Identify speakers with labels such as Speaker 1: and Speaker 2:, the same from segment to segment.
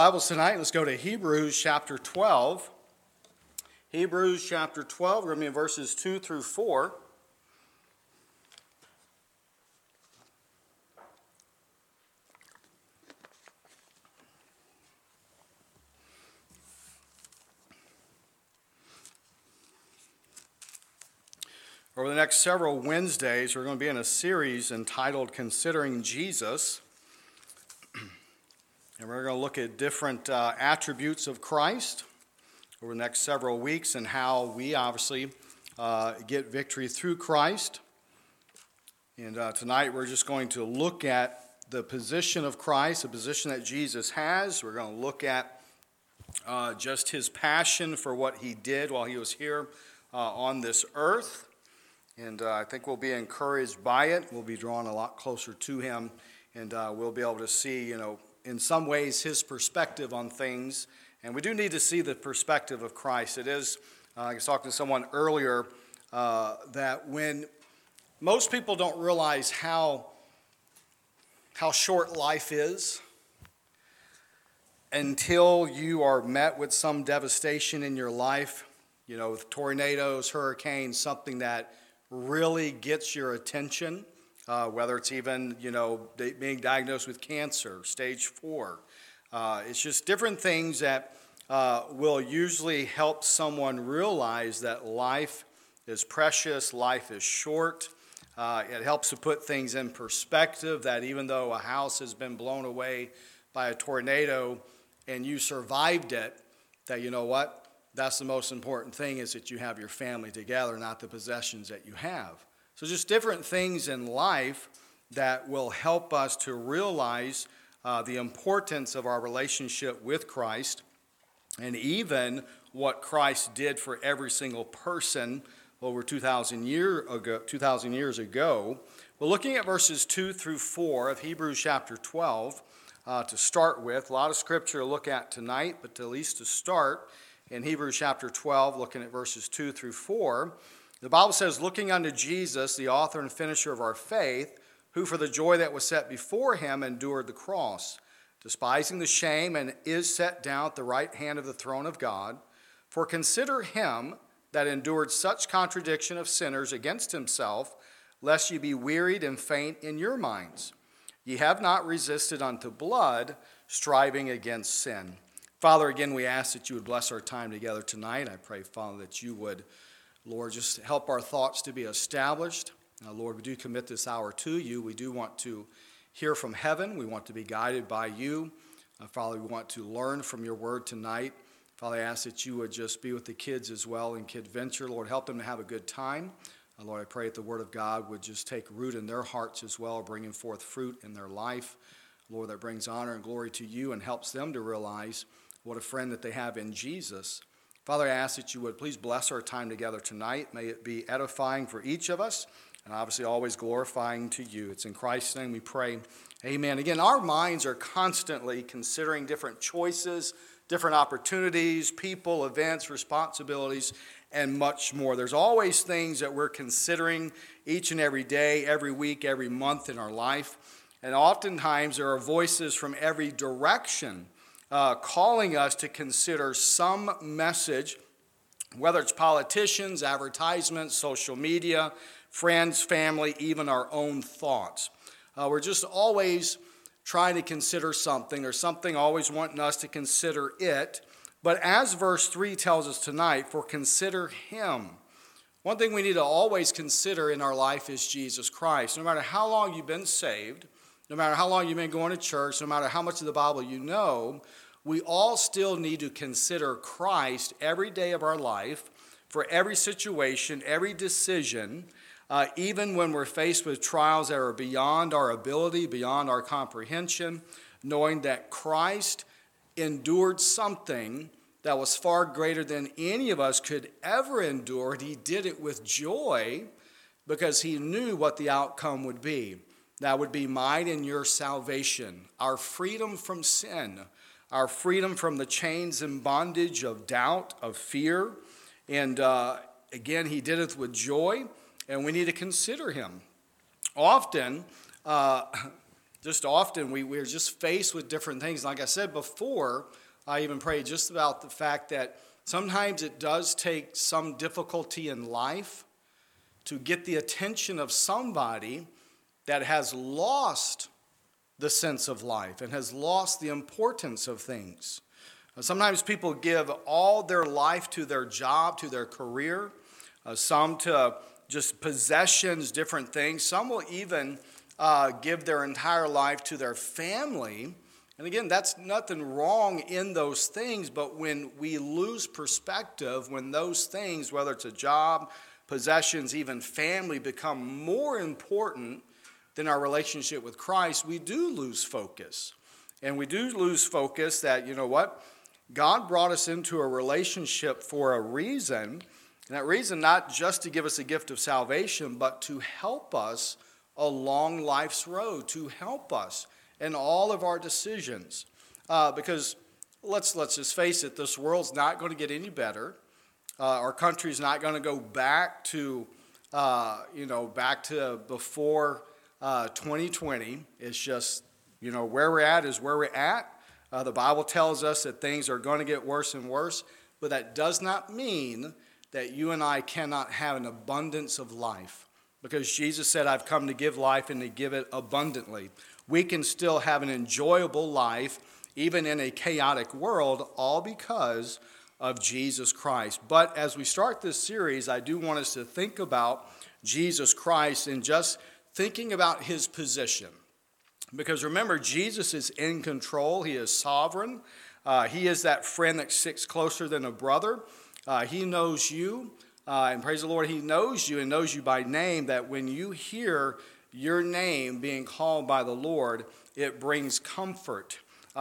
Speaker 1: Bibles tonight, let's go to Hebrews chapter 12. Hebrews chapter 12, we're going to be in verses 2 through 4. Over the next several Wednesdays, we're going to be in a series entitled Considering Jesus. And we're going to look at different attributes of Christ over the next several weeks and how we obviously get victory through Christ. And tonight we're just going to look at the position of Christ, the position that Jesus has. We're going to look at just his passion for what he did while he was here on this earth. And I think we'll be encouraged by it. We'll be drawn a lot closer to him, and we'll be able to see, in some ways, his perspective on things. And we do need to see the perspective of Christ. It is, I was talking to someone earlier, that when most people don't realize how short life is until you are met with some devastation in your life, with tornadoes, hurricanes, something that really gets your attention. Whether it's even, being diagnosed with cancer, stage 4. It's just different things that will usually help someone realize that life is precious, life is short. It helps to put things in perspective that even though a house has been blown away by a tornado and you survived it, that that's the most important thing, is that you have your family together, not the possessions that you have. So just different things in life that will help us to realize the importance of our relationship with Christ, and even what Christ did for every single person over 2,000 years ago. We're looking at verses 2 through 4 of Hebrews chapter 12 to start with. A lot of scripture to look at tonight, but at least to start in Hebrews chapter 12, looking at verses 2 through 4. The Bible says, looking unto Jesus, the author and finisher of our faith, who for the joy that was set before him endured the cross, despising the shame, and is set down at the right hand of the throne of God. For consider him that endured such contradiction of sinners against himself, lest ye be wearied and faint in your minds. Ye have not resisted unto blood, striving against sin. Father, again, we ask that you would bless our time together tonight. I pray, Father, that you would, Lord, just help our thoughts to be established. Lord, we do commit this hour to you. We do want to hear from heaven. We want to be guided by you. Father, we want to learn from your word tonight. Father, I ask that you would just be with the kids as well in Kid Venture. Lord, help them to have a good time. Lord, I pray that the word of God would just take root in their hearts as well, bringing forth fruit in their life. Lord, that brings honor and glory to you and helps them to realize what a friend that they have in Jesus. Father, I ask that you would please bless our time together tonight. May it be edifying for each of us, and obviously always glorifying to you. It's in Christ's name we pray. Amen. Again, our minds are constantly considering different choices, different opportunities, people, events, responsibilities, and much more. There's always things that we're considering each and every day, every week, every month in our life. And oftentimes there are voices from every direction calling us to consider some message, whether it's politicians, advertisements, social media, friends, family, even our own thoughts. We're just always trying to consider something, or something always wanting us to consider it. But as verse 3 tells us tonight, for consider him. One thing we need to always consider in our life is Jesus Christ. No matter how long you've been saved, no matter how long you've been going to church, no matter how much of the Bible you know, we all still need to consider Christ every day of our life, for every situation, every decision, even when we're faced with trials that are beyond our ability, beyond our comprehension, knowing that Christ endured something that was far greater than any of us could ever endure. And he did it with joy because he knew what the outcome would be. That would be mine and your salvation, our freedom from sin, our freedom from the chains and bondage of doubt, of fear. And again, he did it with joy, and we need to consider him. Often, just often we're just faced with different things. Like I said before, I even prayed just about the fact that sometimes it does take some difficulty in life to get the attention of somebody that has lost the sense of life and has lost the importance of things. Sometimes people give all their life to their job, to their career, some to just possessions, different things. Some will even give their entire life to their family. And again, that's nothing wrong in those things, but when we lose perspective, when those things, whether it's a job, possessions, even family, become more important than our relationship with Christ, we do lose focus. And we do lose focus that, you know what, God brought us into a relationship for a reason, and that reason not just to give us a gift of salvation, but to help us along life's road, to help us in all of our decisions. Because let's just face it, this world's not going to get any better. Our country's not going to go back to, back to before 2020. It's just, where we're at is where we're at. The Bible tells us that things are going to get worse and worse, but that does not mean that you and I cannot have an abundance of life, because Jesus said, I've come to give life and to give it abundantly. We can still have an enjoyable life, even in a chaotic world, all because of Jesus Christ. But as we start this series, I do want us to think about Jesus Christ and just thinking about his position. Because remember, Jesus is in control. He is sovereign. He is that friend that sticks closer than a brother. He knows you. And praise the Lord, he knows you and knows you by name, that when you hear your name being called by the Lord, it brings comfort.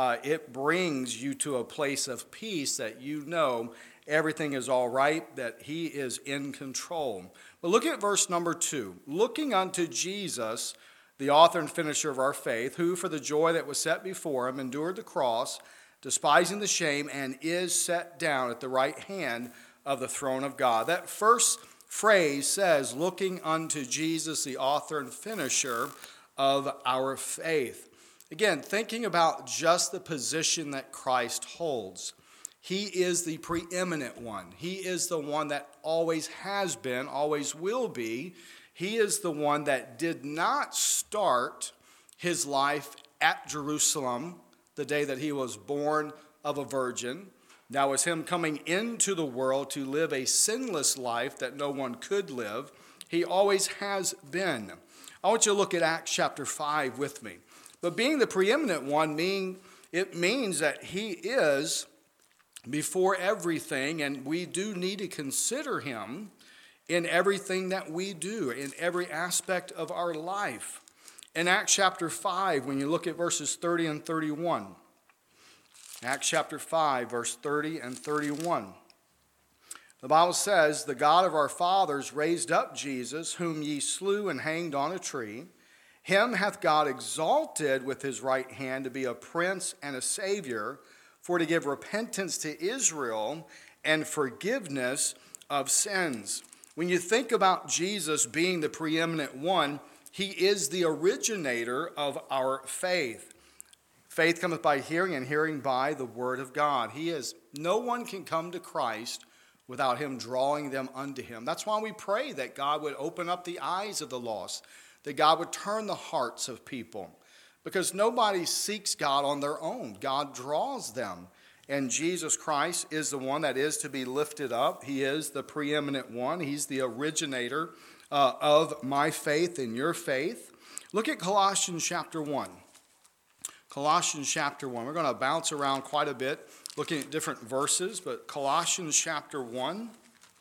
Speaker 1: It brings you to a place of peace that you know everything is all right, that he is in control. But look at verse number 2. Looking unto Jesus, the author and finisher of our faith, who for the joy that was set before him endured the cross, despising the shame, and is set down at the right hand of the throne of God. That first phrase says, looking unto Jesus, the author and finisher of our faith. Again, thinking about just the position that Christ holds. He is the preeminent one. He is the one that always has been, always will be. He is the one that did not start his life at Jerusalem the day that he was born of a virgin. Now, as him coming into the world to live a sinless life that no one could live, he always has been. I want you to look at Acts chapter 5 with me. But being the preeminent one, it means that he is before everything, and we do need to consider him in everything that we do, in every aspect of our life. In Acts chapter 5, when you look at verses 30 and 31, Acts chapter 5, verse 30 and 31. The Bible says, the God of our fathers raised up Jesus, whom ye slew and hanged on a tree. Him hath God exalted with his right hand to be a prince and a savior, for to give repentance to Israel and forgiveness of sins. When you think about Jesus being the preeminent one, he is the originator of our faith. Faith cometh by hearing, and hearing by the word of God. No one can come to Christ without him drawing them unto him. That's why we pray that God would open up the eyes of the lost, that God would turn the hearts of people. Because nobody seeks God on their own. God draws them. And Jesus Christ is the one that is to be lifted up. He is the preeminent one. He's the originator of my faith and your faith. Look at Colossians chapter 1. Colossians chapter 1. We're going to bounce around quite a bit looking at different verses, but Colossians chapter 1.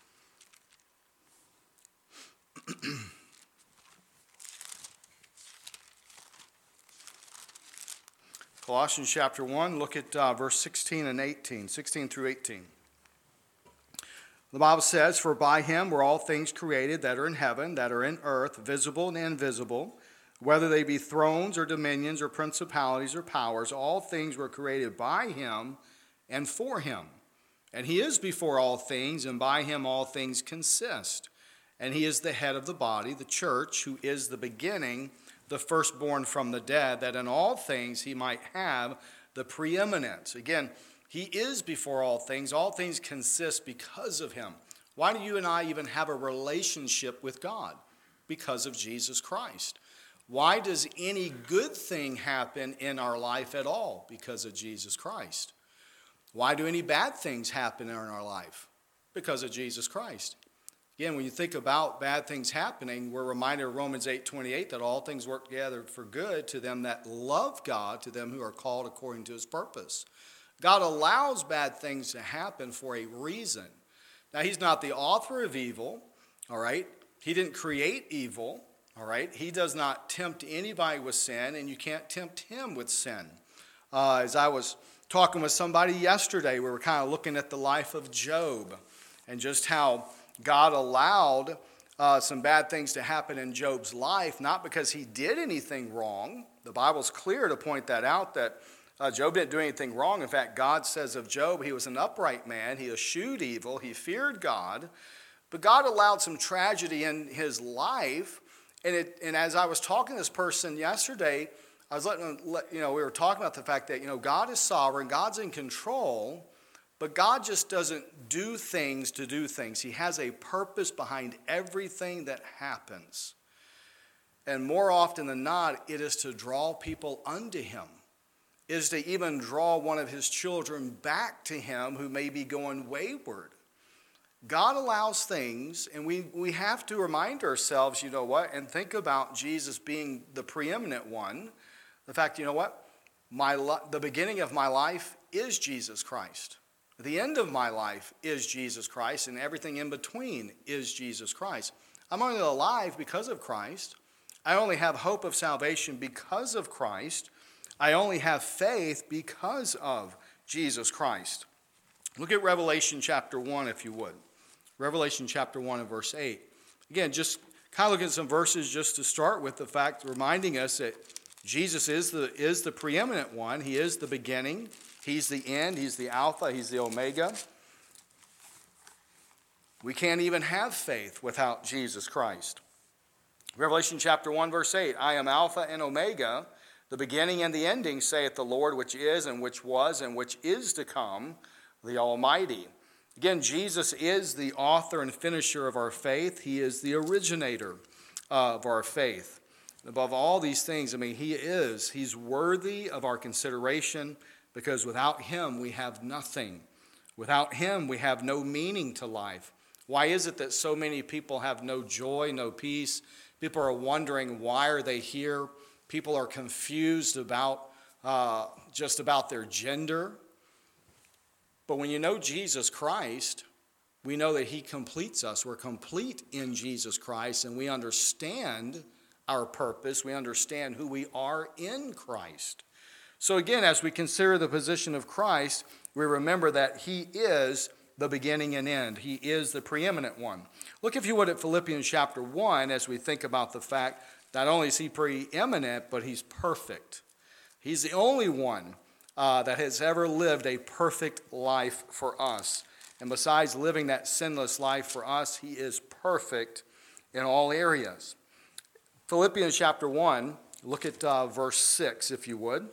Speaker 1: Colossians chapter 1, look at verse 16 and 18, 16 through 18. The Bible says, for by him were all things created that are in heaven, that are in earth, visible and invisible, whether they be thrones or dominions or principalities or powers, all things were created by him and for him. And he is before all things, and by him all things consist. And he is the head of the body, the church, who is the beginning, the firstborn from the dead, that in all things he might have the preeminence. Again, he is before all things. All things consist because of him. Why do you and I even have a relationship with God? Because of Jesus Christ. Why does any good thing happen in our life at all? Because of Jesus Christ. Why do any bad things happen in our life? Because of Jesus Christ. Again, when you think about bad things happening, we're reminded of Romans 8:28 that all things work together for good to them that love God, to them who are called according to his purpose. God allows bad things to happen for a reason. Now, he's not the author of evil, all right? He didn't create evil, all right? He does not tempt anybody with sin, and you can't tempt him with sin. As I was talking with somebody yesterday, we were kind of looking at the life of Job and just how God allowed some bad things to happen in Job's life, not because he did anything wrong. The Bible's clear to point that out, that Job didn't do anything wrong. In fact, God says of Job, he was an upright man. He eschewed evil. He feared God. But God allowed some tragedy in his life. And as I was talking to this person yesterday, I was we were talking about the fact that, God is sovereign. God's in control. But God just doesn't do things to do things. He has a purpose behind everything that happens. And more often than not, it is to draw people unto him. It is to even draw one of his children back to him who may be going wayward. God allows things, and we have to remind ourselves, and think about Jesus being the preeminent one. The fact, the beginning of my life is Jesus Christ. The end of my life is Jesus Christ, and everything in between is Jesus Christ. I'm only alive because of Christ. I only have hope of salvation because of Christ. I only have faith because of Jesus Christ. Look at Revelation chapter 1, if you would. Revelation chapter 1 and verse 8. Again, just kind of look at some verses just to start with the fact, reminding us that Jesus is the preeminent one. He is the beginning. He's the end. He's the Alpha. He's the Omega. We can't even have faith without Jesus Christ. Revelation chapter 1, verse 8. I am Alpha and Omega, the beginning and the ending, saith the Lord, which is and which was and which is to come, the Almighty. Again, Jesus is the author and finisher of our faith. He is the originator of our faith. Above all these things, he's worthy of our consideration, because without him we have nothing. Without him we have no meaning to life. Why is it that so many people have no joy, no peace? People are wondering, why are they here? People are confused about just about their gender. But when you know Jesus Christ, we know that he completes us. We're complete in Jesus Christ, and we understand our purpose. We understand who we are in Christ. So again, as we consider the position of Christ, we remember that he is the beginning and end. He is the preeminent one. Look, if you would, at Philippians chapter 1, as we think about the fact not only is he preeminent, but he's perfect. He's the only one that has ever lived a perfect life for us. And besides living that sinless life for us, he is perfect in all areas. Philippians chapter 1, look at verse 6, if you would.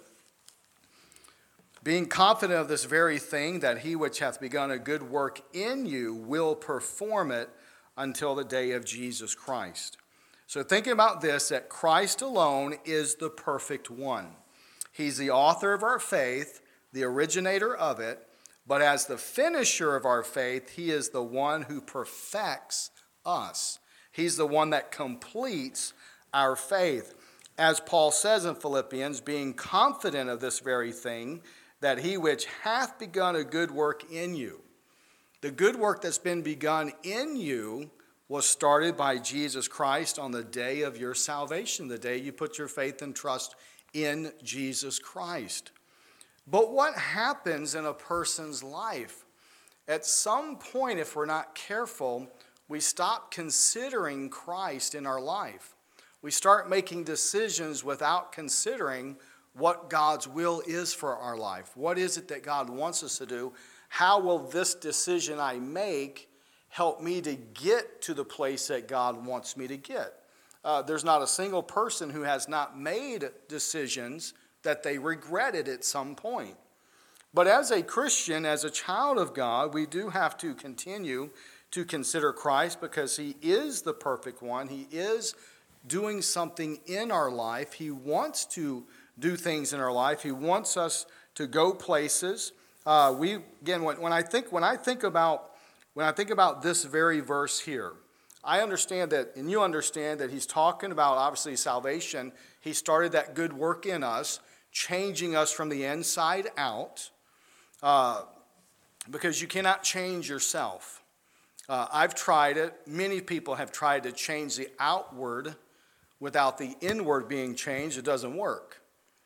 Speaker 1: Being confident of this very thing, that he which hath begun a good work in you will perform it until the day of Jesus Christ. So thinking about this, that Christ alone is the perfect one. He's the author of our faith, the originator of it, but as the finisher of our faith, he is the one who perfects us. He's the one that completes our faith. As Paul says in Philippians, being confident of this very thing, that he which hath begun a good work in you. The good work that's been begun in you was started by Jesus Christ on the day of your salvation, the day you put your faith and trust in Jesus Christ. But what happens in a person's life? At some point, if we're not careful, we stop considering Christ in our life. We start making decisions without considering what God's will is for our life. What is it that God wants us to do? How will this decision I make help me to get to the place that God wants me to get? there's not a single person who has not made decisions that they regretted at some point. But as a Christian, as a child of God, we do have to continue to consider Christ because he is the perfect one. He is doing something in our life. He wants to do things in our life. He wants us to go places. When I think about this very verse here, I understand that, and you understand that he's talking about obviously salvation. He started that good work in us, changing us from the inside out, because you cannot change yourself. I've tried it. Many people have tried to change the outward without the inward being changed. It doesn't work.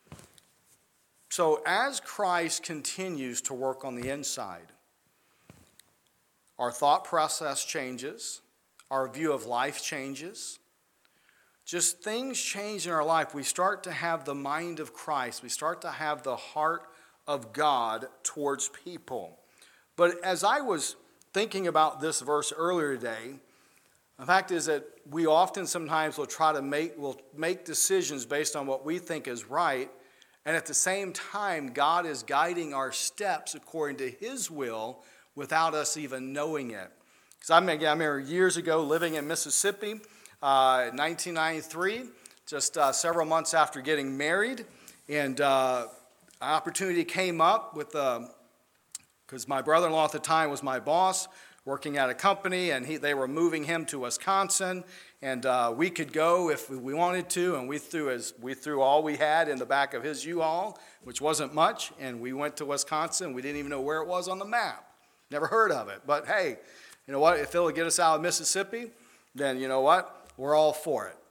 Speaker 1: So as Christ continues to work on the inside, our thought process changes, our view of life changes. Just things change in our life. We start to have the mind of Christ. We start to have the heart of God towards people. But as I was thinking about this verse earlier today, the fact is that we often sometimes will make decisions based on what we think is right, and at the same time, God is guiding our steps according to his will without us even knowing it. Because I remember years ago living in Mississippi in 1993, just several months after getting married, and an opportunity came up with because my brother-in-law at the time was my boss, working at a company, and they were moving him to Wisconsin, and we could go if we wanted to, and we threw all we had in the back of his U-Haul, which wasn't much, and we went to Wisconsin. We didn't even know where it was on the map. Never heard of it, but hey, you know what? If it'll get us out of Mississippi, then you know what? We're all for it.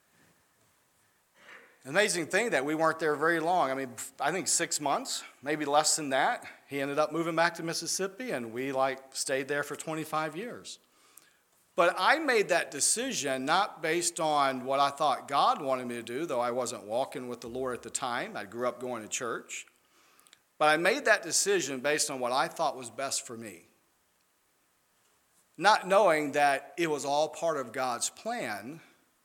Speaker 1: Amazing thing that we weren't there very long. I think 6 months, maybe less than that. He ended up moving back to Mississippi, and we stayed there for 25 years. But I made that decision not based on what I thought God wanted me to do, though I wasn't walking with the Lord at the time. I grew up going to church. But I made that decision based on what I thought was best for me, not knowing that it was all part of God's plan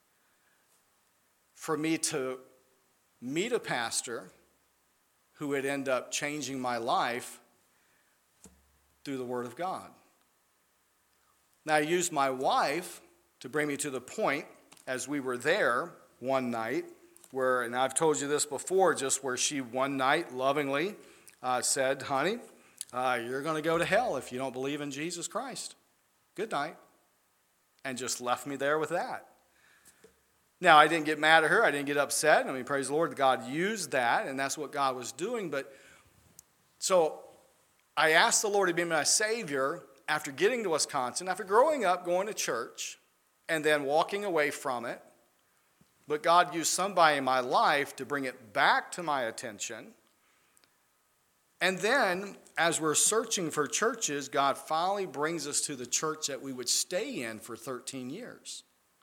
Speaker 1: for me to meet a pastor who would end up changing my life through the Word of God. Now, I used my wife to bring me to the point as we were there one night where, and I've told you this before, just where she one night lovingly said, honey, you're going to go to hell if you don't believe in Jesus Christ. Good night. And just left me there with that. Now, I didn't get mad at her. I didn't get upset. Praise the Lord, God used that, and that's what God was doing. But so I asked the Lord to be my Savior after getting to Wisconsin, after growing up, going to church, and then walking away from it. But God used somebody in my life to bring it back to my attention. And then, as we're searching for churches, God finally brings us to the church that we would stay in for 13 years.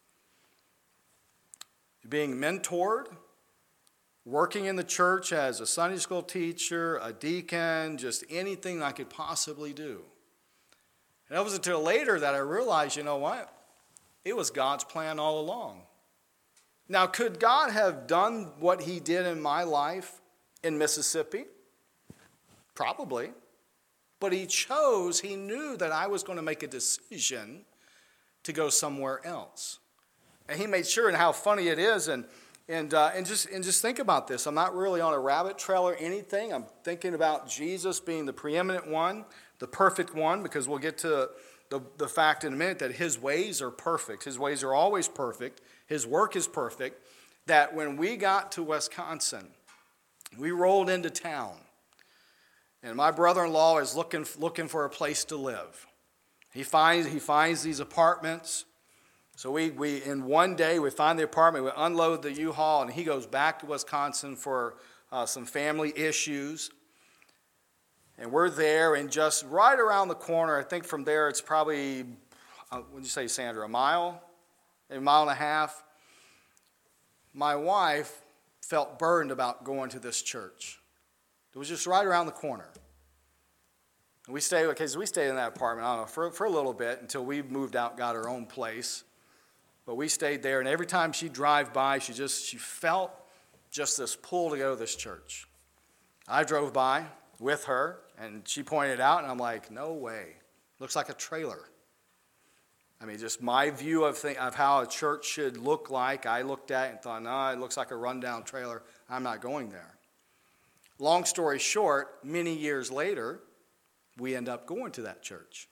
Speaker 1: Being mentored, working in the church as a Sunday school teacher, a deacon, just anything I could possibly do. And it wasn't until later that I realized, you know what? It was God's plan all along. Now, could God have done what he did in my life in Mississippi? Probably. But he knew that I was going to make a decision to go somewhere else. And he made sure, and how funny it is, and just think about this. I'm not really on a rabbit trail or anything. I'm thinking about Jesus being the preeminent one, the perfect one, because we'll get to the fact in a minute that his ways are perfect. His ways are always perfect. His work is perfect. That when we got to Wisconsin, we rolled into town, and my brother-in-law is looking for a place to live. He finds these apartments. So we in one day, we find the apartment, we unload the U-Haul, and he goes back to Wisconsin for some family issues. And we're there, and just right around the corner, I think from there it's probably, what did you say, Sandra, a mile and a half. My wife felt burdened about going to this church. It was just right around the corner. And we stayed in that apartment, I don't know, for a little bit until we moved out, got our own place. But we stayed there, and every time she'd drive by, she felt just this pull to go to this church. I drove by with her, and she pointed it out, and I'm like, no way. Looks like a trailer. I mean, just my view of how a church should look like, I looked at it and thought, no, it looks like a rundown trailer. I'm not going there. Long story short, many years later, we end up going to that church.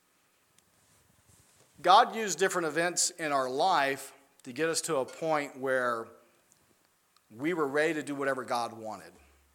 Speaker 1: God used different events in our life to get us to a point where we were ready to do whatever God wanted.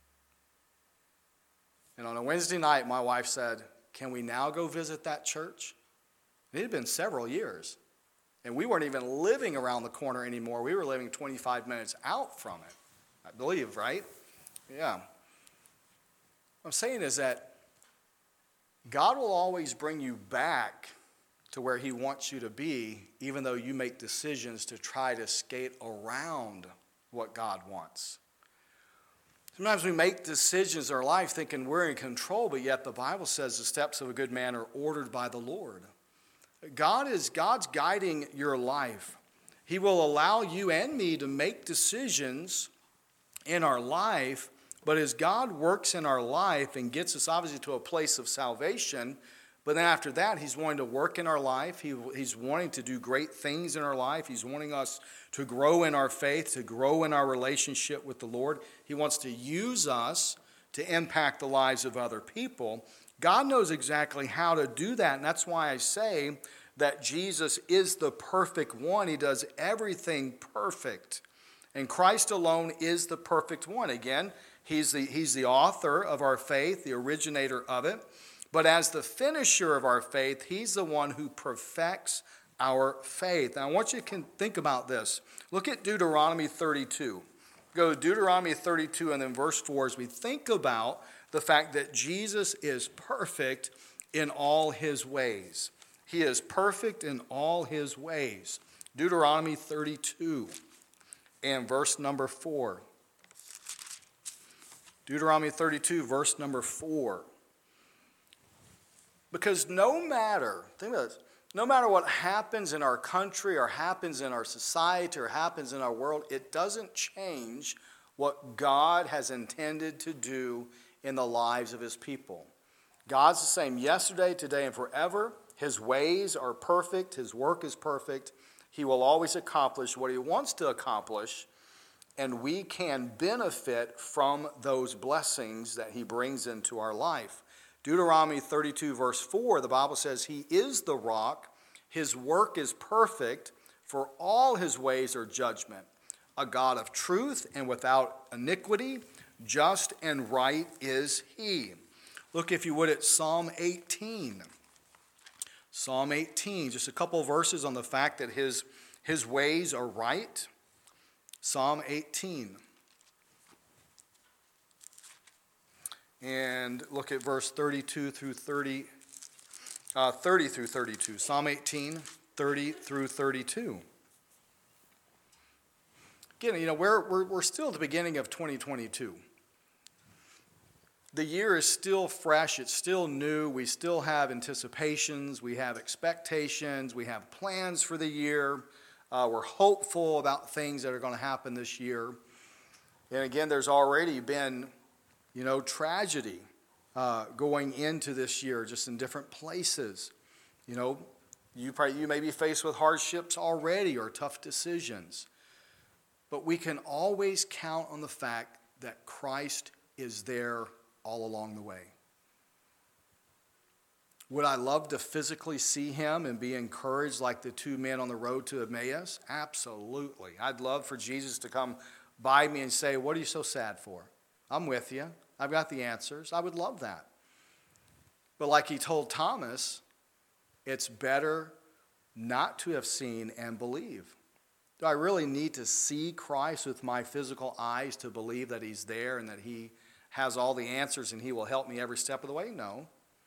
Speaker 1: And on a Wednesday night, my wife said, can we now go visit that church? It had been several years. And we weren't even living around the corner anymore. We were living 25 minutes out from it, I believe, right? Yeah. What I'm saying is that God will always bring you back to where he wants you to be, even though you make decisions to try to skate around what God wants. Sometimes we make decisions in our life thinking we're in control, but yet the Bible says the steps of a good man are ordered by the Lord. God's guiding your life. He will allow you and me to make decisions in our life, but as God works in our life and gets us obviously to a place of salvation, but then after that, he's wanting to work in our life. He's wanting to do great things in our life. He's wanting us to grow in our faith, to grow in our relationship with the Lord. He wants to use us to impact the lives of other people. God knows exactly how to do that, and that's why I say that Jesus is the perfect one. He does everything perfect, and Christ alone is the perfect one. Again, he's the author of our faith, the originator of it. But as the finisher of our faith, he's the one who perfects our faith. Now, I want you to think about this. Look at Deuteronomy 32. Go to Deuteronomy 32 and then verse 4 as we think about the fact that Jesus is perfect in all his ways. He is perfect in all his ways. Deuteronomy 32 and verse number 4. Deuteronomy 32, verse number 4. Because no matter what happens in our country or happens in our society or happens in our world, it doesn't change what God has intended to do in the lives of his people. God's the same yesterday, today, and forever. His ways are perfect. His work is perfect. He will always accomplish what he wants to accomplish, and we can benefit from those blessings that he brings into our life. Deuteronomy 32, verse 4, the Bible says, he is the rock, his work is perfect, for all his ways are judgment. A God of truth and without iniquity, just and right is he. Look, if you would, at Psalm 18. Psalm 18, just a couple verses on the fact that his ways are right. Psalm 18. And look at verse 30 through 32. Psalm 18, 30 through 32. Again, we're still at the beginning of 2022. The year is still fresh. It's still new. We still have anticipations. We have expectations. We have plans for the year. We're hopeful about things that are going to happen this year. And again, there's already been tragedy going into this year, just in different places. You may be faced with hardships already or tough decisions. But we can always count on the fact that Christ is there all along the way. Would I love to physically see him and be encouraged like the two men on the road to Emmaus? Absolutely. I'd love for Jesus to come by me and say, what are you so sad for? I'm with you. I've got the answers. I would love that. But like he told Thomas, it's better not to have seen and believe. Do I really need to see Christ with my physical eyes to believe that he's there and that he has all the answers and he will help me every step of the way? No.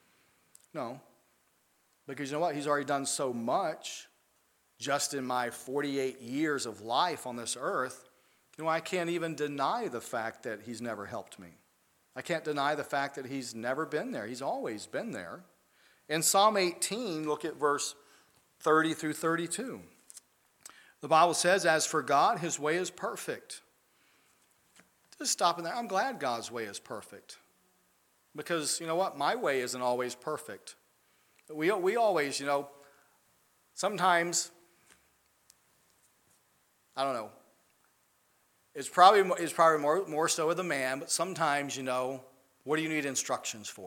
Speaker 1: Because you know what? He's already done so much just in my 48 years of life on this earth. I can't even deny the fact that he's never helped me. I can't deny the fact that he's never been there. He's always been there. In Psalm 18, look at verse 30 through 32. The Bible says, as for God, his way is perfect. Just stopping there. I'm glad God's way is perfect. Because, you know what? My way isn't always perfect. We always, sometimes, I don't know. It's probably more so with a man, but sometimes, what do you need instructions for?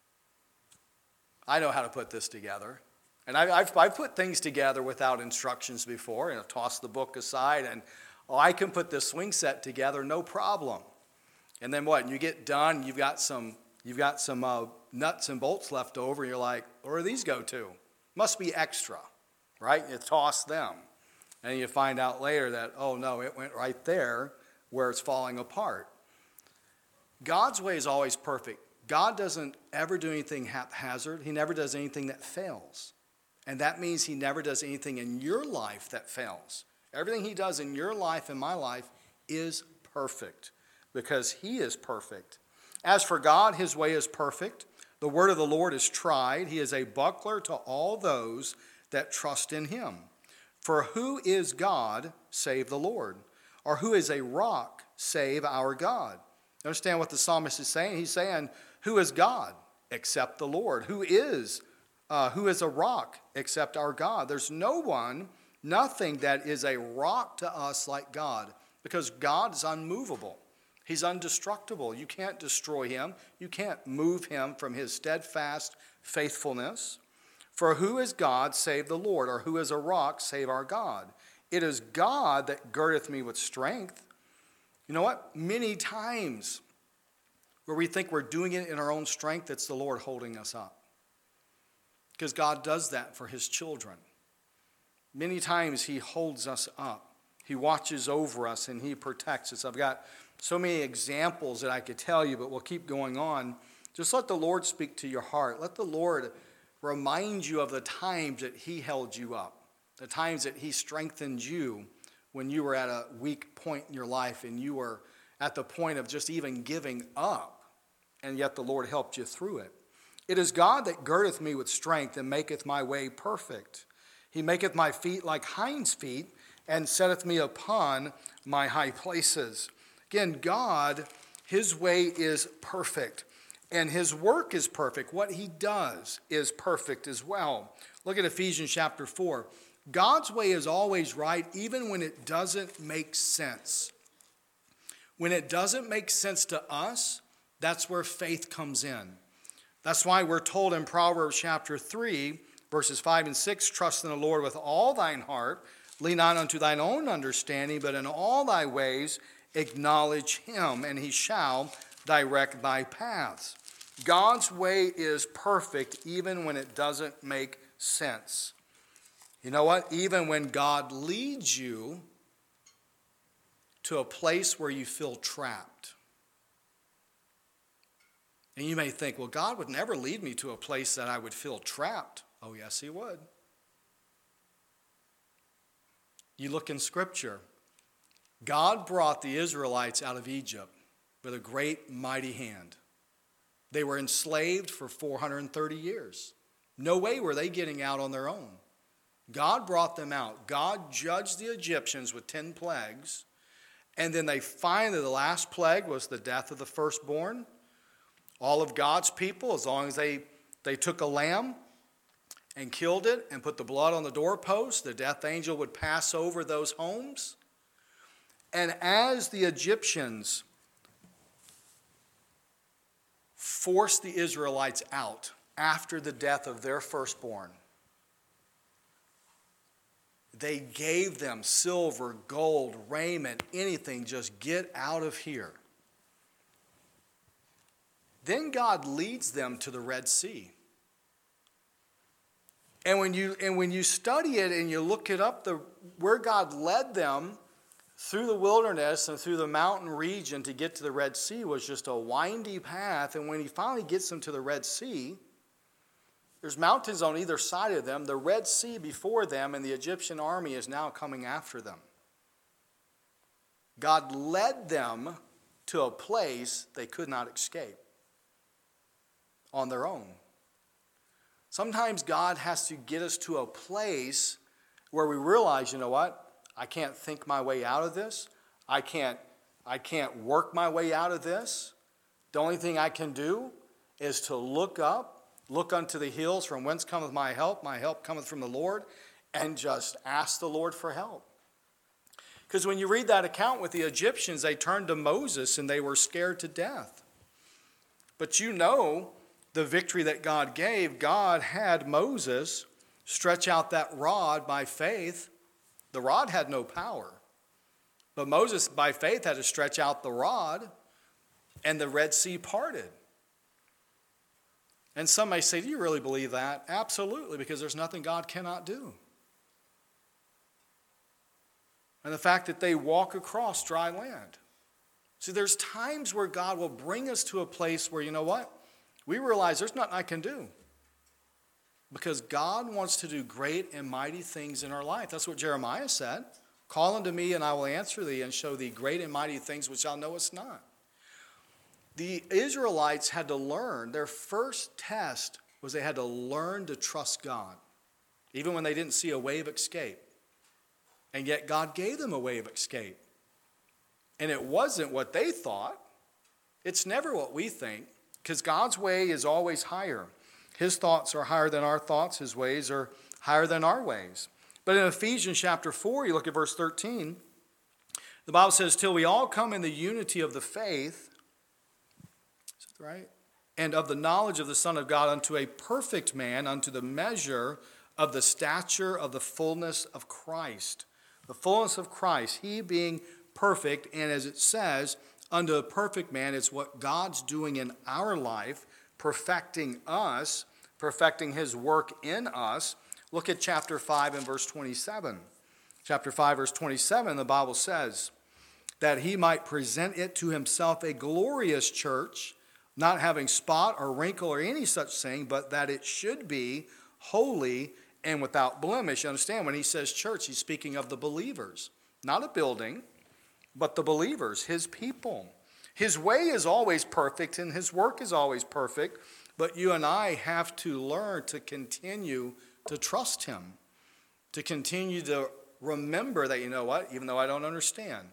Speaker 1: I know how to put this together. And I've put things together without instructions before, tossed the book aside, and I can put this swing set together, no problem. And then what? And you get done, you've got some nuts and bolts left over, and you're like, where do these go to? Must be extra, right? You toss them. And you find out later that, oh no, it went right there where it's falling apart. God's way is always perfect. God doesn't ever do anything haphazard. He never does anything that fails. And that means he never does anything in your life that fails. Everything he does in your life and my life is perfect because he is perfect. As for God, his way is perfect. The word of the Lord is tried. He is a buckler to all those that trust in him. For who is God save the Lord? Or who is a rock save our God? Understand what the psalmist is saying? He's saying, who is God except the Lord? Who is a rock except our God? There's nothing that is a rock to us like God, because God is unmovable. He's indestructible. You can't destroy him. You can't move him from his steadfast faithfulness. For who is God save the Lord, or who is a rock save our God? It is God that girdeth me with strength. You know what? Many times where we think we're doing it in our own strength, it's the Lord holding us up. Because God does that for his children. Many times he holds us up. He watches over us and he protects us. I've got so many examples that I could tell you, but we'll keep going on. Just let the Lord speak to your heart. Let the Lord remind you of the times that he held you up, the times that he strengthened you when you were at a weak point in your life and you were at the point of just even giving up, and yet the Lord helped you through it. It is God that girdeth me with strength and maketh my way perfect. He maketh my feet like hinds' feet and setteth me upon my high places. Again, God, his way is perfect, and his work is perfect. What he does is perfect as well. Look at Ephesians chapter 4. God's way is always right, even when it doesn't make sense. When it doesn't make sense to us, that's where faith comes in. That's why we're told in Proverbs chapter 3, verses 5 and 6, trust in the Lord with all thine heart, lean not unto thine own understanding, but in all thy ways acknowledge him, and he shall direct thy paths. God's way is perfect even when it doesn't make sense. You know what? Even when God leads you to a place where you feel trapped. And you may think, well, God would never lead me to a place that I would feel trapped. Oh, yes, he would. You look in Scripture. God brought the Israelites out of Egypt with a great, mighty hand. They were enslaved for 430 years. No way were they getting out on their own. God brought them out. God judged the Egyptians with 10 plagues. And then they finally, the last plague was the death of the firstborn. All of God's people, as long as they took a lamb and killed it and put the blood on the doorpost, the death angel would pass over those homes. And as the Egyptians forced the Israelites out after the death of their firstborn, they gave them silver, gold, raiment, anything, just get out of here. Then God leads them to the Red Sea. And when you study it and you look it up, where God led them through the wilderness and through the mountain region to get to the Red Sea was just a windy path. And when he finally gets them to the Red Sea, there's mountains on either side of them, the Red Sea before them, and the Egyptian army is now coming after them. God led them to a place they could not escape on their own. Sometimes God has to get us to a place where we realize, you know what? I can't think my way out of this. I can't work my way out of this. The only thing I can do is to look up, look unto the hills from whence cometh my help. My help cometh from the Lord, and just ask the Lord for help. Because when you read that account with the Egyptians, they turned to Moses and they were scared to death. But you know the victory that God gave. God had Moses stretch out that rod by faith. The rod had no power. But Moses, by faith, had to stretch out the rod, and the Red Sea parted. And some may say, do you really believe that? Absolutely, because there's nothing God cannot do. And the fact that they walk across dry land. See, there's times where God will bring us to a place where, you know what? We realize there's nothing I can do. Because God wants to do great and mighty things in our life. That's what Jeremiah said. Call unto me, and I will answer thee, and show thee great and mighty things which thou knowest not. The Israelites had to learn, their first test was they had to learn to trust God, even when they didn't see a way of escape. And yet God gave them a way of escape. And it wasn't what they thought. It's never what we think, because God's way is always higher. His thoughts are higher than our thoughts. His ways are higher than our ways. But in Ephesians chapter 4, you look at verse 13, the Bible says, till we all come in the unity of the faith, is that right? And of the knowledge of the Son of God unto a perfect man, unto the measure of the stature of the fullness of Christ. The fullness of Christ, he being perfect, and as it says, unto a perfect man, it's what God's doing in our life, perfecting us, perfecting his work in us. Look at chapter 5 and verse 27. Chapter 5, verse 27, the Bible says, that he might present it to himself a glorious church, not having spot or wrinkle or any such thing, but that it should be holy and without blemish. You understand, when he says church, he's speaking of the believers. Not a building, but the believers, his people. His way is always perfect and his work is always perfect, but you and I have to learn to continue to trust him, to continue to remember that, you know what, even though I don't understand,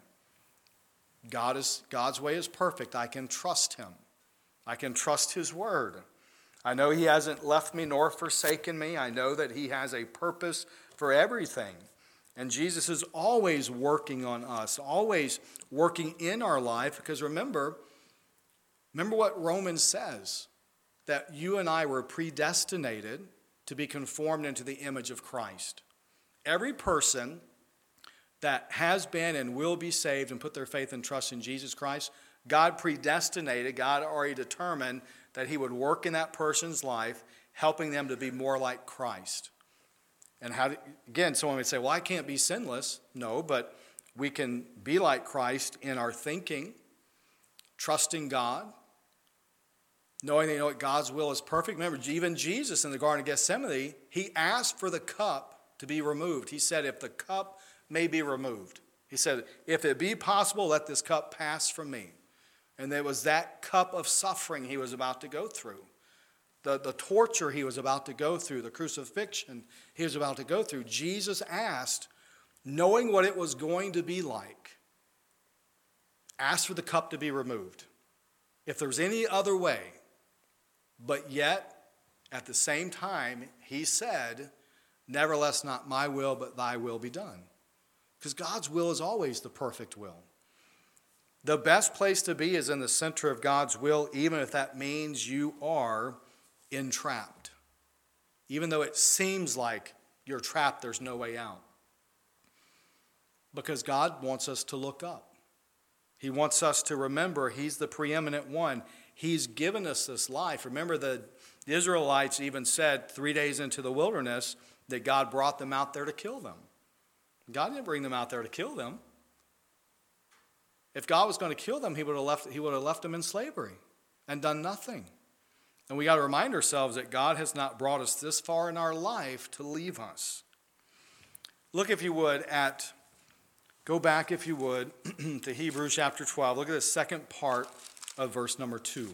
Speaker 1: God's way is perfect. I can trust him. I can trust his word. I know he hasn't left me nor forsaken me. I know that he has a purpose for everything. And Jesus is always working on us, always working in our life. Because remember what Romans says, that you and I were predestinated to be conformed into the image of Christ. Every person that has been and will be saved and put their faith and trust in Jesus Christ, God predestinated, God already determined that he would work in that person's life, helping them to be more like Christ. And again, someone would say, well, I can't be sinless. No, but we can be like Christ in our thinking, trusting God, knowing that God's will is perfect. Remember, even Jesus in the Garden of Gethsemane, he asked for the cup to be removed. He said, if the cup may be removed. He said, if it be possible, let this cup pass from me. And there was that cup of suffering he was about to go through. The torture he was about to go through, the crucifixion he was about to go through. Jesus asked, knowing what it was going to be like, asked for the cup to be removed. If there was any other way, but yet, at the same time, he said, nevertheless, not my will, but thy will be done. Because God's will is always the perfect will. The best place to be is in the center of God's will, even if that means you are entrapped. Even though it seems like you're trapped, there's no way out. Because God wants us to look up. He wants us to remember he's the preeminent one. He's given us this life. Remember, the Israelites even said 3 days into the wilderness that God brought them out there to kill them. God didn't bring them out there to kill them. If God was going to kill them, he would have left them in slavery and done nothing. And we got to remind ourselves that God has not brought us this far in our life to leave us. Look, if you would, go back, if you would, to Hebrews chapter 12. Look at the second part of verse number 2.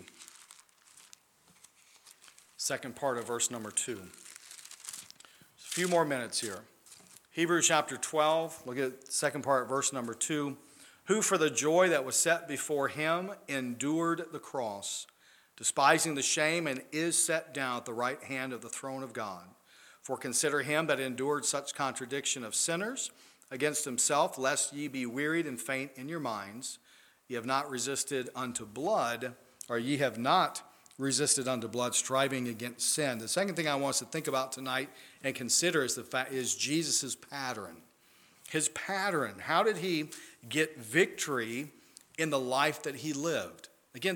Speaker 1: Second part of verse number 2. A few more minutes here. Hebrews chapter 12, look at the second part, verse number 2. Who for the joy that was set before him endured the cross, despising the shame, and is set down at the right hand of the throne of God. For consider him that endured such contradiction of sinners against himself, lest ye be wearied and faint in your minds. Ye have not resisted unto blood, or ye have not resisted unto blood, striving against sin. The second thing I want us to think about tonight and consider is Jesus' pattern. His pattern. How did he get victory in the life that he lived? Again,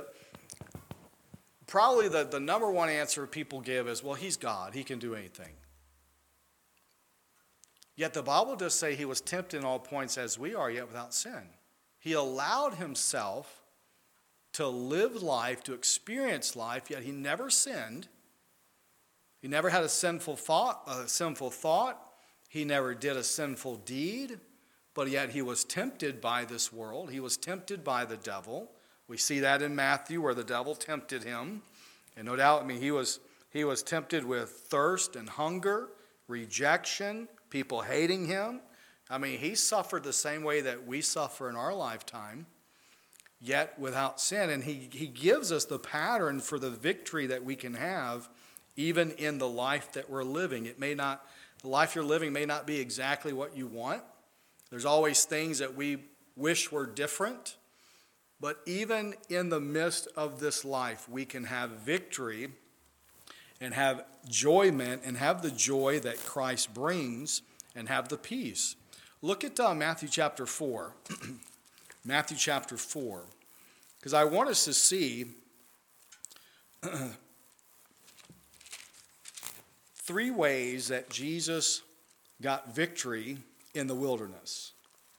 Speaker 1: probably the number one answer people give is, well, he's God. He can do anything. Yet the Bible does say he was tempted in all points as we are, yet without sin. He allowed himself to live life, to experience life, yet he never sinned. He never had a sinful thought. He never did a sinful deed, but yet he was tempted by this world. He was tempted by the devil. We see that in Matthew where the devil tempted him. And no doubt, he was tempted with thirst and hunger, rejection, people hating him. He suffered the same way that we suffer in our lifetime, yet without sin. And he gives us the pattern for the victory that we can have even in the life that we're living. The life you're living may not be exactly what you want. There's always things that we wish were different. But even in the midst of this life, we can have victory and have enjoyment and have the joy that Christ brings and have the peace. Look at Matthew chapter 4. Matthew chapter 4. Because I want us to see three ways that Jesus got victory in the wilderness.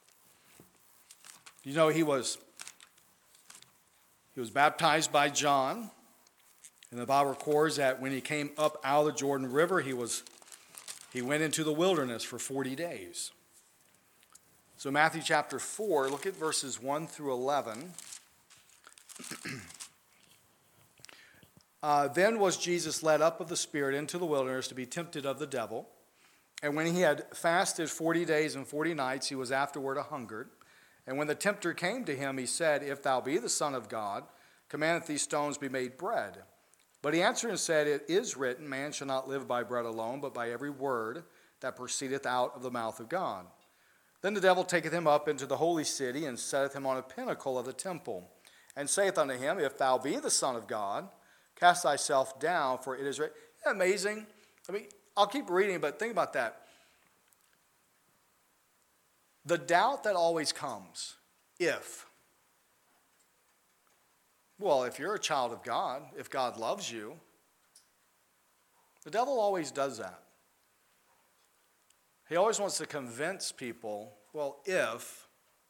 Speaker 1: He was baptized by John, and the Bible records that when he came up out of the Jordan River, he went into the wilderness for 40 days. So Matthew chapter 4, look at verses 1 through 11. Then was Jesus led up of the Spirit into the wilderness to be tempted of the devil. And when he had fasted 40 days and 40 nights, he was afterward a-hungered. And when the tempter came to him, he said, If thou be the Son of God, command that these stones be made bread. But he answered and said, It is written, Man shall not live by bread alone, but by every word that proceedeth out of the mouth of God. Then the devil taketh him up into the holy city, and setteth him on a pinnacle of the temple, and saith unto him, If thou be the Son of God, cast thyself down, for it is written. Isn't that amazing? I'll keep reading, but think about that. The doubt that always comes, if you're a child of God, if God loves you, the devil always does that. He always wants to convince people, if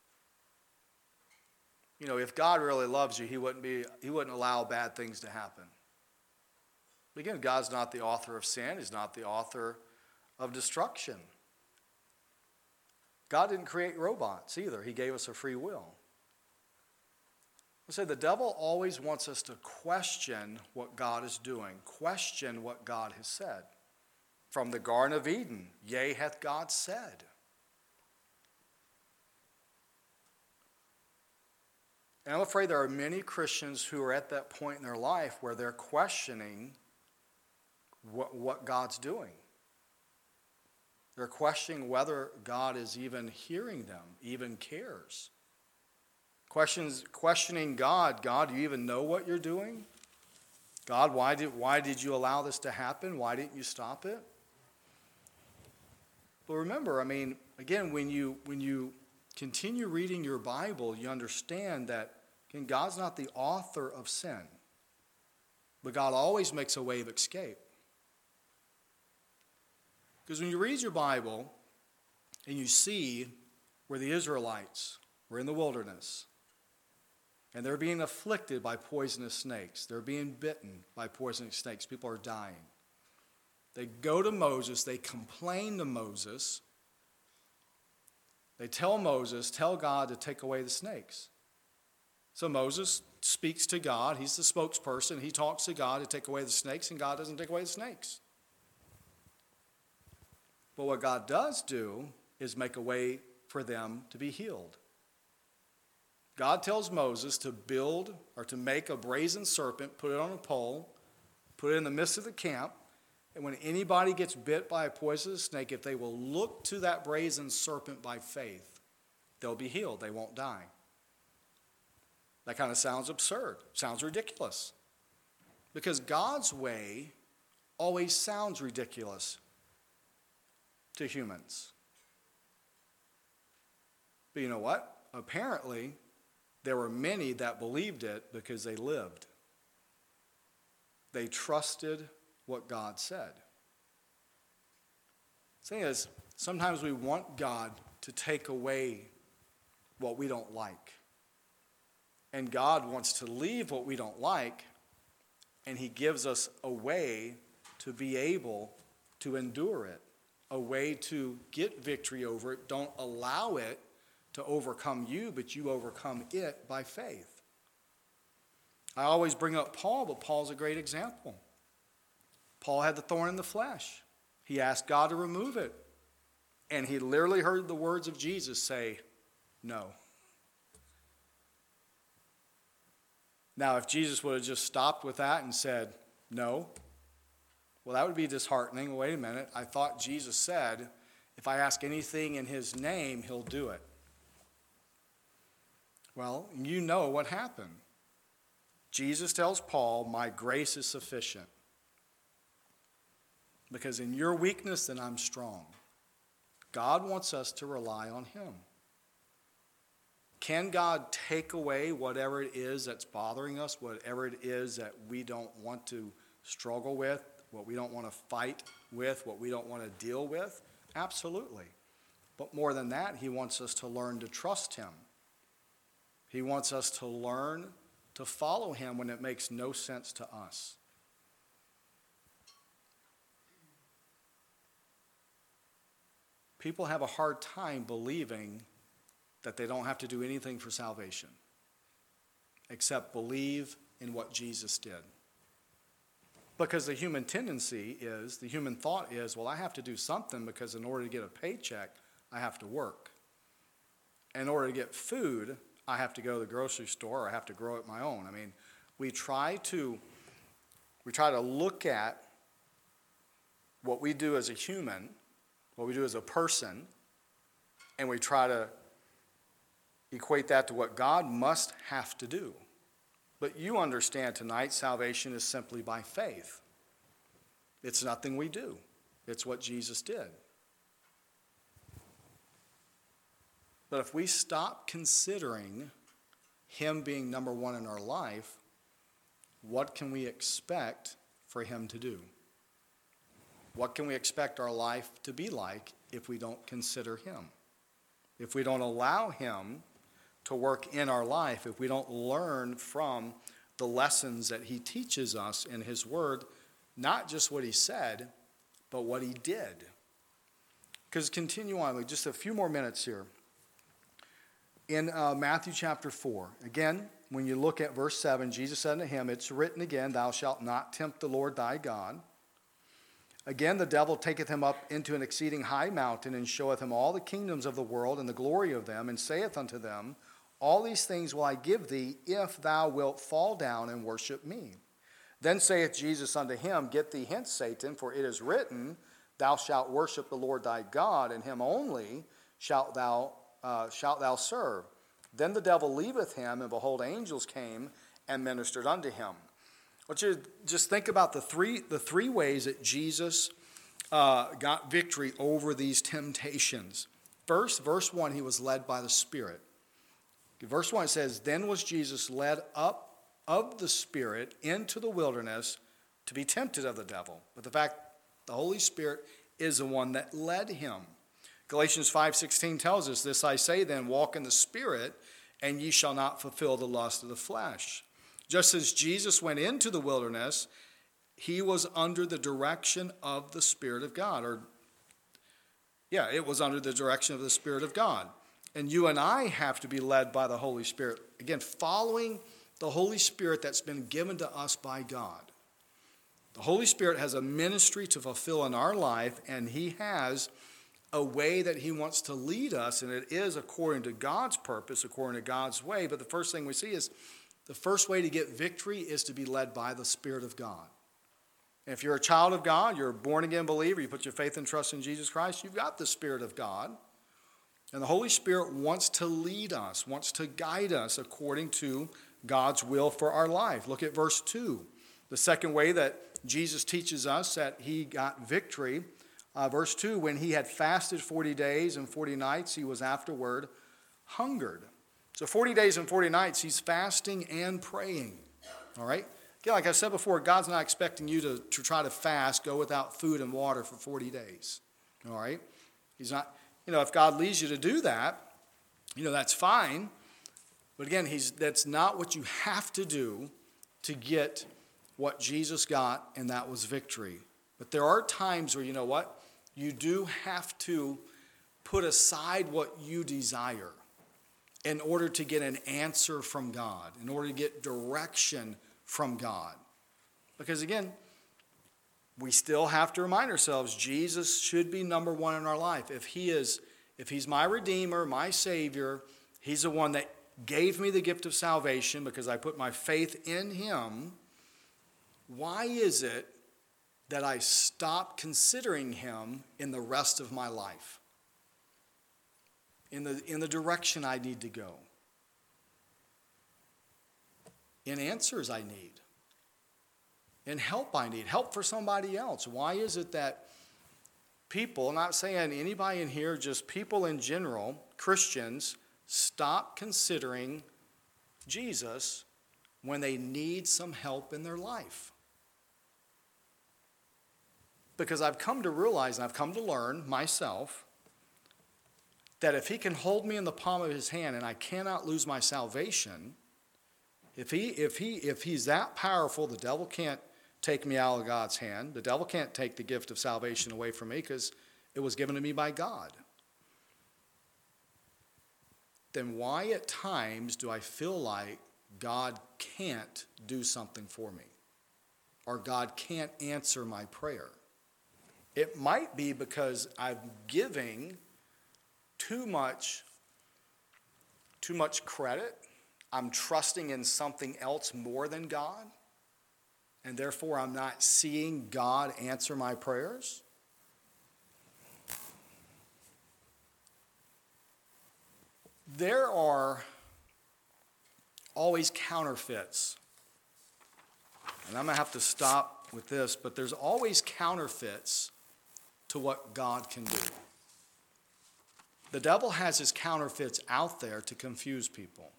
Speaker 1: God really loves you, he wouldn't allow bad things to happen. But again, God's not the author of sin. He's not the author of destruction. God didn't create robots either. He gave us a free will. I say the devil always wants us to question what God is doing, question what God has said. From the Garden of Eden, yea, hath God said. And I'm afraid there are many Christians who are at that point in their life where they're questioning what God's doing. They're questioning whether God is even hearing them, even cares. Questioning God, do you even know what you're doing? God, why did you allow this to happen? Why didn't you stop it? But remember, again, when you continue reading your Bible, you understand that, again, God's not the author of sin. But God always makes a way of escape. Because when you read your Bible and you see where the Israelites were in the wilderness and they're being afflicted by poisonous snakes, they're being bitten by poisonous snakes, people are dying. They go to Moses, they complain to Moses, they tell God to take away the snakes. So Moses speaks to God, he's the spokesperson, he talks to God to take away the snakes, and God doesn't take away the snakes. But what God does do is make a way for them to be healed. God tells Moses to build or to make a brazen serpent, put it on a pole, put it in the midst of the camp, and when anybody gets bit by a poisonous snake, if they will look to that brazen serpent by faith, they'll be healed. They won't die. That kind of sounds absurd, sounds ridiculous. Because God's way always sounds ridiculous to humans. But you know what? Apparently, there were many that believed it because they lived. They trusted what God said. The thing is, sometimes we want God to take away what we don't like. And God wants to leave what we don't like, and he gives us a way to be able to endure it, a way to get victory over it. Don't allow it to overcome you, but you overcome it by faith. I always bring up Paul, but Paul's a great example. Paul had the thorn in the flesh. He asked God to remove it. And he literally heard the words of Jesus say, no. Now, if Jesus would have just stopped with that and said, no, well, that would be disheartening. Wait a minute. I thought Jesus said, if I ask anything in his name, he'll do it. Well, you know what happened. Jesus tells Paul, my grace is sufficient. Because in your weakness, then I'm strong. God wants us to rely on him. Can God take away whatever it is that's bothering us, whatever it is that we don't want to struggle with, what we don't want to fight with, what we don't want to deal with? Absolutely. But more than that, he wants us to learn to trust him. He wants us to learn to follow him when it makes no sense to us. People have a hard time believing that they don't have to do anything for salvation except believe in what Jesus did. Because the human tendency is, the human thought is, well, I have to do something because in order to get a paycheck, I have to work. In order to get food, I have to go to the grocery store or I have to grow it my own. I mean, we try to look at what we do as a human, what we do as a person, and we try to equate that to what God must have to do. But you understand tonight, salvation is simply by faith. It's nothing we do. It's what Jesus did. But if we stop considering him being number one in our life, what can we expect for him to do? What can we expect our life to be like if we don't consider him? If we don't allow him to work in our life, if we don't learn from the lessons that he teaches us in his word, not just what he said, but what he did. Because continue on with just a few more minutes here. In Matthew chapter 4, again, when you look at verse 7, Jesus said unto him, it's written again, thou shalt not tempt the Lord thy God. Again, the devil taketh him up into an exceeding high mountain, and showeth him all the kingdoms of the world and the glory of them, and saith unto them, all these things will I give thee, if thou wilt fall down and worship me. Then saith Jesus unto him, get thee hence, Satan, for it is written, thou shalt worship the Lord thy God, and him only shalt thou serve. Then the devil leaveth him, and behold, angels came and ministered unto him. I want you to just think about the three ways that Jesus got victory over these temptations. First, verse 1, he was led by the Spirit. Verse 1 says, then was Jesus led up of the Spirit into the wilderness to be tempted of the devil. But the fact the Holy Spirit is the one that led him. Galatians 5:16 tells us, this I say then, walk in the Spirit, and ye shall not fulfill the lust of the flesh. Just as Jesus went into the wilderness, he was under the direction of the Spirit of God. It was under the direction of the Spirit of God. And you and I have to be led by the Holy Spirit. Again, following the Holy Spirit that's been given to us by God. The Holy Spirit has a ministry to fulfill in our life, and he has a way that he wants to lead us, and it is according to God's purpose, according to God's way. But the first thing we see is the first way to get victory is to be led by the Spirit of God. And if you're a child of God, you're a born-again believer, you put your faith and trust in Jesus Christ, you've got the Spirit of God. And the Holy Spirit wants to lead us, wants to guide us according to God's will for our life. Look at verse 2. The second way that Jesus teaches us that he got victory, verse 2, when he had fasted 40 days and 40 nights, he was afterward hungered. So 40 days and 40 nights, he's fasting and praying. All right? Again, like I said before, God's not expecting you to try to fast, go without food and water for 40 days. All right? He's not, if God leads you to do that, that's fine. But again, that's not what you have to do to get what Jesus got, and that was victory. But there are times where, you do have to put aside what you desire in order to get an answer from God, in order to get direction from God. Because again, we still have to remind ourselves, Jesus should be number one in our life. If he's my Redeemer, my Savior, he's the one that gave me the gift of salvation because I put my faith in him. Why is it that I stop considering him in the rest of my life? In the direction I need to go? In answers I need? In help I need? Help for somebody else? Why is it that people, I'm not saying anybody in here, just people in general, Christians, stop considering Jesus when they need some help in their life? Because I've come to realize, and I've come to learn myself, that if he can hold me in the palm of his hand and I cannot lose my salvation, if he's that powerful, the devil can't take me out of God's hand. The devil can't take the gift of salvation away from me because it was given to me by God. Then why at times do I feel like God can't do something for me? Or God can't answer my prayer? It might be because I'm giving too much credit. I'm trusting in something else more than God, and therefore I'm not seeing God answer my prayers. There are always counterfeits. And I'm going to have to stop with this, but there's always counterfeits to what God can do. The devil has his counterfeits out there to confuse people.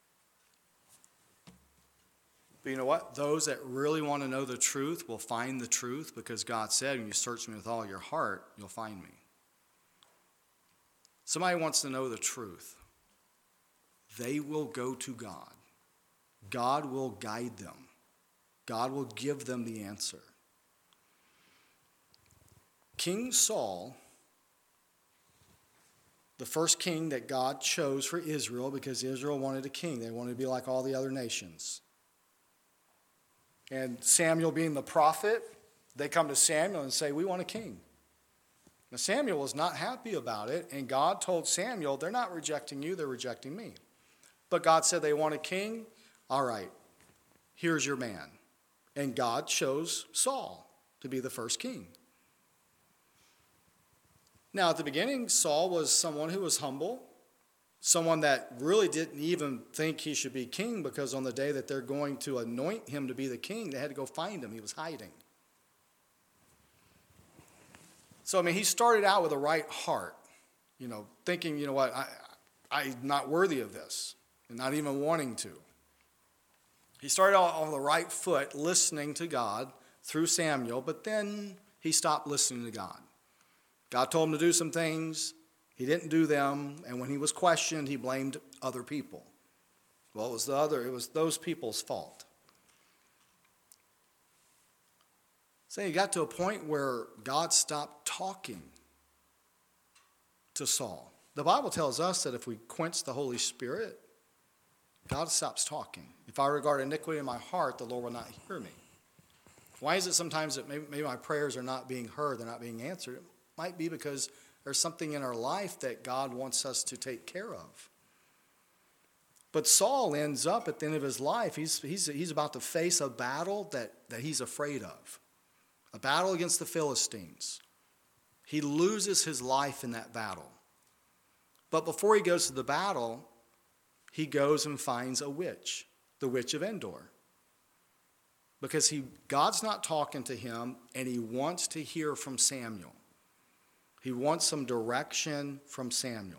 Speaker 1: But you know what? Those that really want to know the truth will find the truth, because God said, when you search me with all your heart, you'll find me. Somebody wants to know the truth. They will go to God. God will guide them. God will give them the answer. King Saul, the first king that God chose for Israel, because Israel wanted a king. They wanted to be like all the other nations. And Samuel being the prophet, they come to Samuel and say, we want a king. Now Samuel was not happy about it, and God told Samuel, they're not rejecting you, they're rejecting me. But God said they want a king. All right, here's your man. And God chose Saul to be the first king. Now, at the beginning, Saul was someone who was humble, someone that really didn't even think he should be king, because on the day that they're going to anoint him to be the king, they had to go find him. He was hiding. So, he started out with a right heart, thinking, I'm not worthy of this, and not even wanting to. He started out on the right foot, listening to God through Samuel, but then he stopped listening to God. God told him to do some things. He didn't do them, and when he was questioned, he blamed other people. Well, it was those people's fault. So he got to a point where God stopped talking to Saul. The Bible tells us that if we quench the Holy Spirit, God stops talking. If I regard iniquity in my heart, the Lord will not hear me. Why is it sometimes that maybe my prayers are not being heard, they're not being answered? It might be because there's something in our life that God wants us to take care of. But Saul ends up at the end of his life, he's about to face a battle that he's afraid of. A battle against the Philistines. He loses his life in that battle. But before he goes to the battle, he goes and finds a witch, the witch of Endor. Because God's not talking to him, and he wants to hear from Samuel. He wants some direction from Samuel.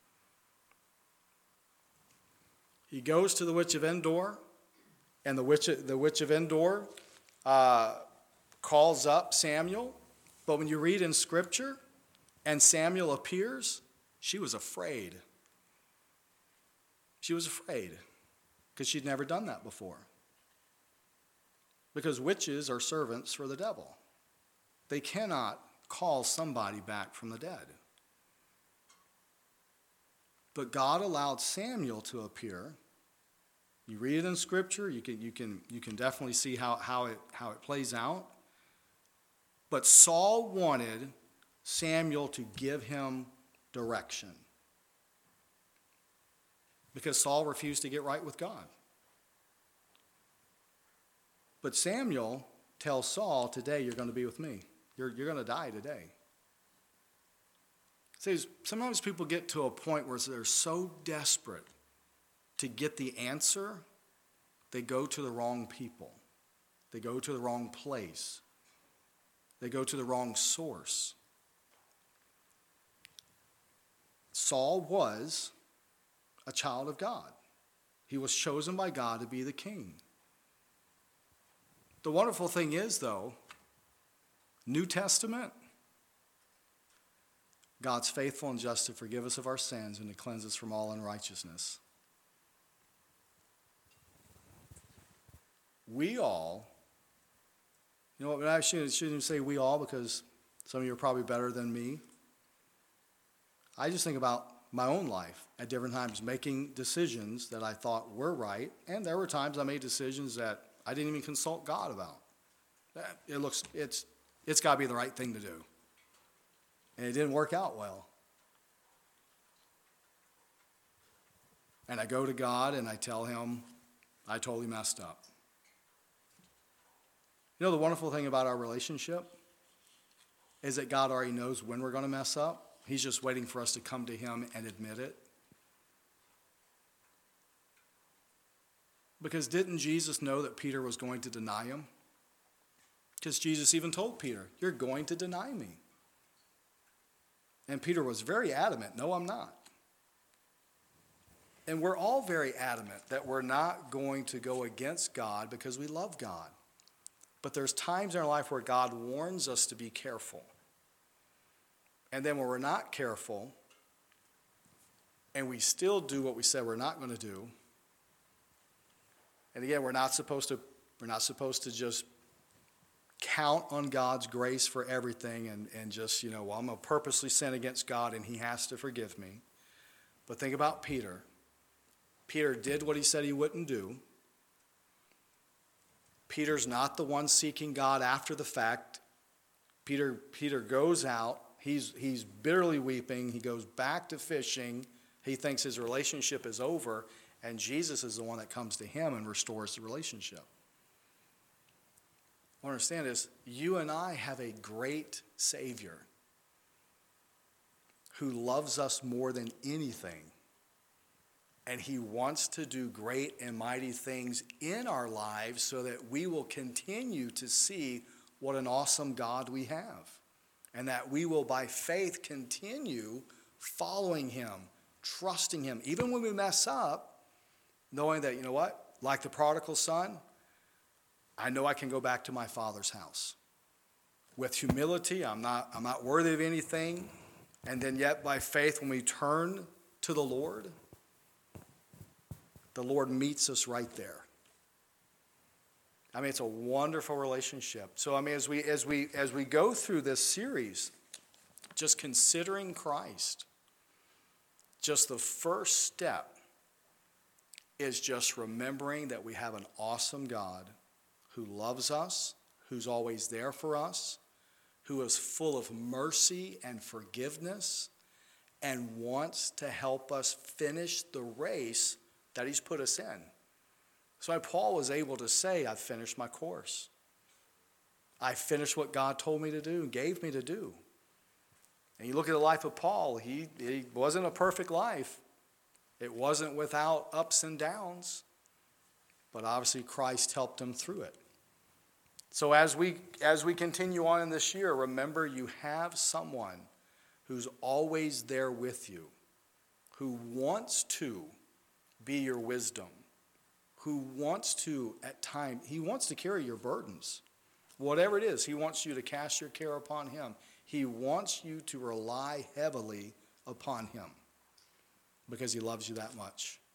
Speaker 1: He goes to the witch of Endor, and the witch of Endor calls up Samuel. But when you read in Scripture, and Samuel appears, she was afraid. She was afraid because she'd never done that before. Because witches are servants for the devil. They cannot call somebody back from the dead. But God allowed Samuel to appear. You read it in Scripture, you can definitely see how it plays out. But Saul wanted Samuel to give him direction. Because Saul refused to get right with God. But Samuel tells Saul, today you're going to be with me. You're going to die today. See, sometimes people get to a point where they're so desperate to get the answer, they go to the wrong people. They go to the wrong place. They go to the wrong source. Saul was a child of God. He was chosen by God to be the king. The wonderful thing is, though, New Testament, God's faithful and just to forgive us of our sins and to cleanse us from all unrighteousness. We all, you know what, I shouldn't even say we all because some of you are probably better than me. I just think about my own life at different times, making decisions that I thought were right, and there were times I made decisions that I didn't even consult God about. It's got to be the right thing to do. And it didn't work out well. And I go to God and I tell him I totally messed up. You know the wonderful thing about our relationship is that God already knows when we're going to mess up. He's just waiting for us to come to him and admit it. Because didn't Jesus know that Peter was going to deny him? Because Jesus even told Peter, you're going to deny me. And Peter was very adamant, no, I'm not. And we're all very adamant that we're not going to go against God because we love God. But there's times in our life where God warns us to be careful. And then when we're not careful, and we still do what we said we're not going to do, and again, we're not supposed to just count on God's grace for everything and just, I'm going to purposely sin against God and he has to forgive me. But think about Peter. Peter did what he said he wouldn't do. Peter's not the one seeking God after the fact. Peter goes out. He's bitterly weeping. He goes back to fishing. He thinks his relationship is over. And Jesus is the one that comes to him and restores the relationship. What I understand is you and I have a great Savior who loves us more than anything. And he wants to do great and mighty things in our lives so that we will continue to see what an awesome God we have. And that we will, by faith, continue following him, trusting him. Even when we mess up, knowing that, like the prodigal son, I know I can go back to my father's house. With humility, I'm not worthy of anything. And then yet by faith, when we turn to the Lord meets us right there. It's a wonderful relationship. So as we go through this series, just considering Christ, just the first step is just remembering that we have an awesome God who loves us, who's always there for us, who is full of mercy and forgiveness, and wants to help us finish the race that he's put us in. So why Paul was able to say, I've finished my course. I finished what God told me to do and gave me to do. And you look at the life of Paul, he wasn't a perfect life. It wasn't without ups and downs. But obviously Christ helped him through it. So as we continue on in this year, remember you have someone who's always there with you, who wants to be your wisdom, who wants to, at times, he wants to carry your burdens. Whatever it is, he wants you to cast your care upon him. He wants you to rely heavily upon him because he loves you that much.